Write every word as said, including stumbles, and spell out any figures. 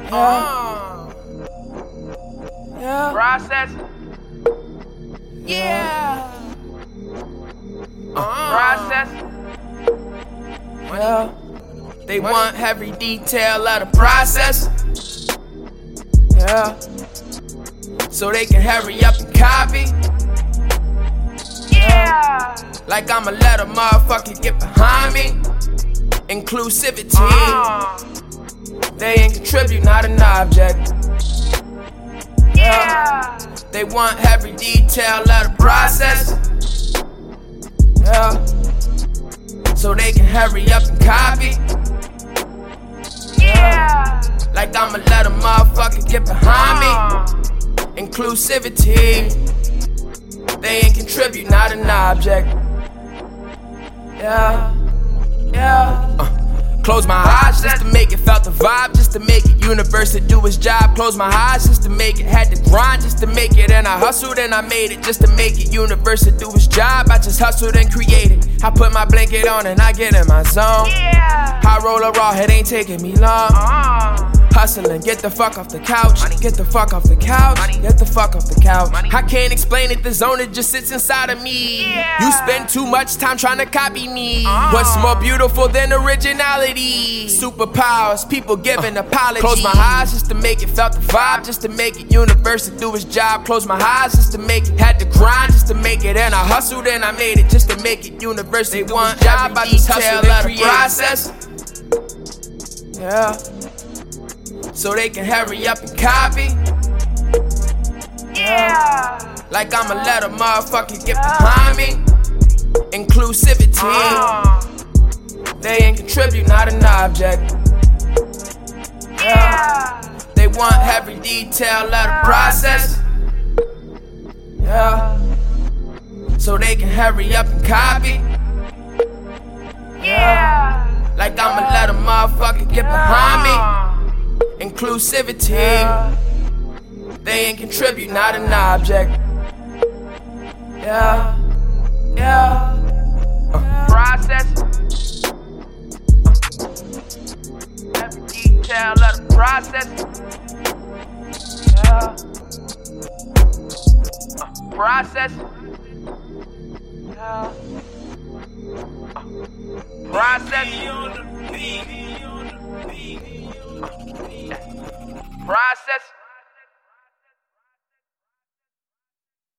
Uh, yeah. Process. Yeah. Uh, process. Yeah. They want every detail of the process, Yeah. so they can hurry up and copy. Yeah. Like I'ma let a motherfucker get behind me. Inclusivity. Uh, They ain't contribute, not an object. Yeah. They want every detail of the process, Yeah. so they can hurry up and copy. Yeah. Like I'ma let a motherfucker get behind me. Inclusivity. They ain't contribute, not an object. Yeah. Yeah. Uh, close my eyes just to make it, felt the vibe just to make it. Universe to do its job. Close my eyes just to make it. Had to grind just to make it. And I hustled and I made it just to make it. Universe to do its job. I just hustled and created. I put my blanket on and I get in my zone. Yeah. I roll a raw, it ain't taking me long. Uh, Hustling, get the fuck off the couch. Get the fuck off the couch. Get the fuck off the couch. I can't explain it, the zone, it just sits inside of me. Yeah. You spend too much time trying to copy me. Uh. What's more beautiful than originality? Superpowers, people giving uh. apologies. Close my eyes just to make it, felt the vibe just to make it. Universe to do its job. Close my eyes just to make it. Had to grind just to make it. And I hustled and I made it just to make it. Universe they want job, I just hustle and create. Process. Yeah. So they can hurry up and copy. Yeah. Like I'ma let a motherfucker get behind me. Inclusivity. Uh, They ain't contribute, not an object. Yeah. They want every detail of the process, Yeah. so they can hurry up and copy. Yeah. Like I'ma let a motherfucker get behind me. Inclusivity. Yeah. They ain't contribute, not an object. Yeah. Yeah. Process. Every detail of the process. Yeah. Process. Yeah. Process. Process.